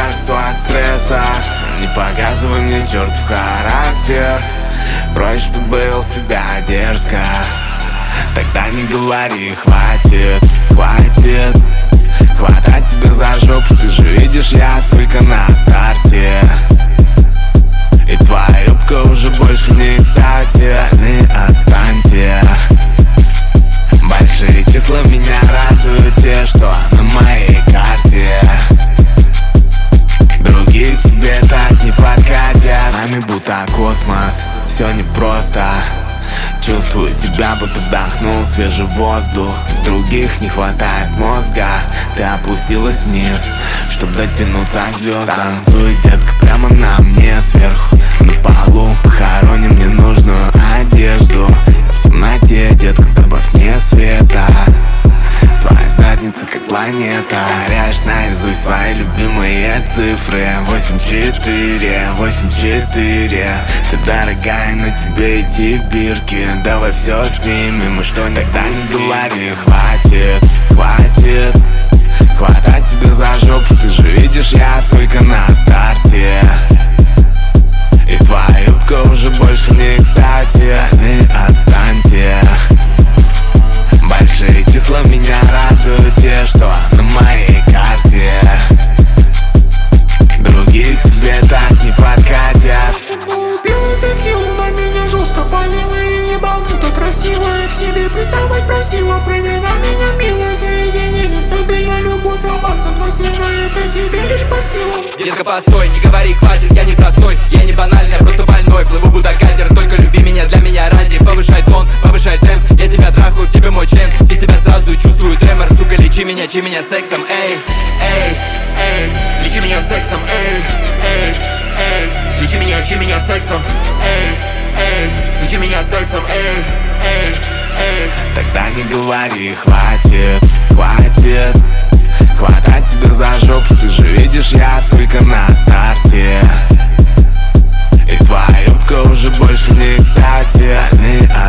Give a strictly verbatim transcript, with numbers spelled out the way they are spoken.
лекарство от стресса. Не показывай мне чертов характер, проще, чтобы вел себя дерзко. Тогда не говори, хватит, хватит хватать тебя за жопу, ты же видишь, я только на старте. И твоя юбка уже больше не кстати. Остальные отстаньте. Большие числа меня радуют, те, что на моей карте. Другие к тебе так не подкатят. Нами будто космос, все непросто. Чувствую тебя, будто вдохнул свежий воздух. Других не хватает мозга. Ты опустилась вниз, чтоб дотянуться к звездам. Танцуй, детка, прямо на мне сверху. На полу похороним ненужную одежду. Я в темноте, детка, добавь мне света. Твоя задница как планета. Горяешь наизусть свои любимые цифры. Восемь четыре, восемь четыре. Ты дорогая, на тебе эти бирки. Давай все снимем, и что никогда не говори. Хватит, хватит хватать тебя за жопу, ты же видишь, я только на старте. И твоя юбка уже больше не кстати. Остальные отстаньте. Большие числа меня радуют, те, что на моей карте. Другие к тебе так не подкатят. Белый текилу на меня жестко полила и ебануто красиво. Я к себе приставать просила, проверь на меня, милое заведение. Нестабильная любовь, романсом, но сильно это тебе лишь по силам. Детка, постой, не говори, хватит, я не простой. Я не банальный, я просто больной. Плыву будто катер, только люби меня для меня ради. Повышай тон, повышай темп, я тебя трахаю, в тебе мой член. Без тебя сразу чувствую тремор, сука, лечи меня, лечи меня сексом, эй, эй, эй. Лечи меня сексом, эй, эй, эй. Лечи меня, лечи меня сексом, эй, эй. Лечи меня сексом, эй, эй, эй. Тогда не говори, хватит, хватит хватать тебя за жопу, ты же видишь, я только на старте. И твоя юбка уже больше не кстати. Остальные